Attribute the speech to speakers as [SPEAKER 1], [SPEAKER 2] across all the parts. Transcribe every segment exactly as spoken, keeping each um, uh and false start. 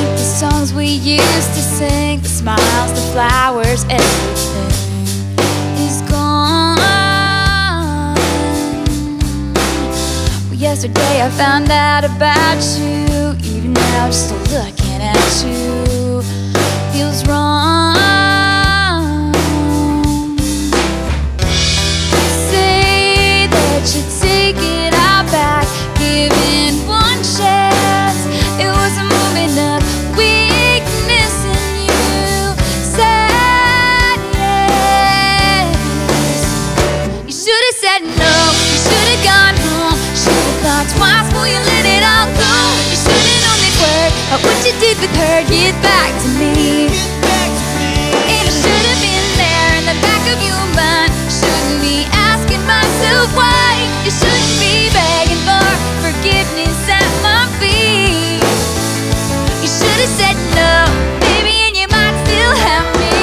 [SPEAKER 1] think the songs we used to sing, the smiles, the flowers, everything is gone. Well, yesterday I found out about you. Even now just looking at you feels wrong. Say that you take it all back, give it one chance. It was a moment of weakness in you. Said yes. You should have said no. You should have gone home. Should have thought twice before you let it all go. You should have known that word of what you did with her. Get back to me. And I should have been there in the back of your mind. Shouldn't be asking myself why. You shouldn't be begging for forgiveness at my feet. You should have said no, baby, and you might still have me.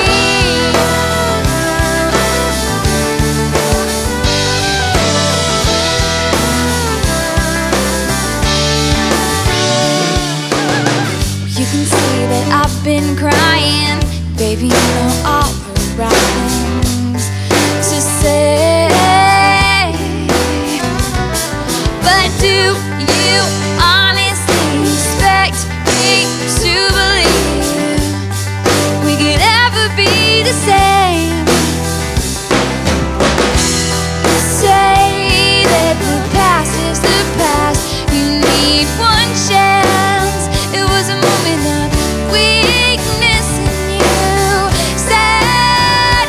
[SPEAKER 1] You can see that I've been crying, baby, you know all the right things to say. But do you honestly expect me to believe we could ever be the same? Say that the past is the past. You need one chance. It was a moment of weakness in you. Said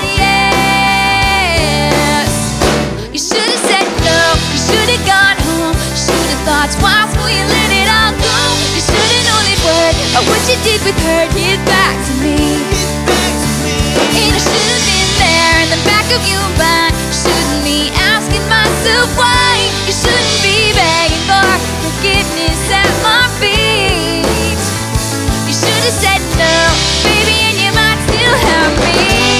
[SPEAKER 1] yes. You should have said no. You should have gone home. Should have thought twice before you let it all go. You should have known that word of what you did with her. Get back to me. And I should have been there in the back of your mind. Shouldn't be asking myself why. You shouldn't be begging for forgiveness at my feet. You should have said no, baby, and you might still have me.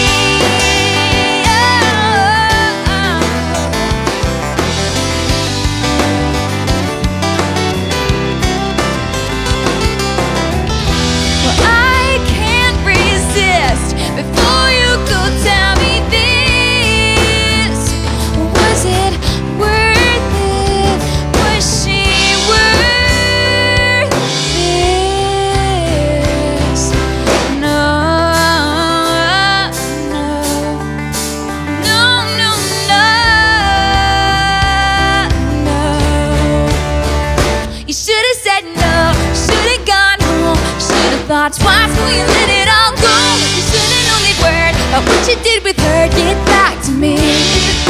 [SPEAKER 1] Well, I can't resist. Before you go, tell me this. Was it worth it? Was she worth this? No, no, no, no, no, no. You should have said no. Should have gone home. Should have thought twice before you let it all go. You should have known that word of what you did with her. Get back to me.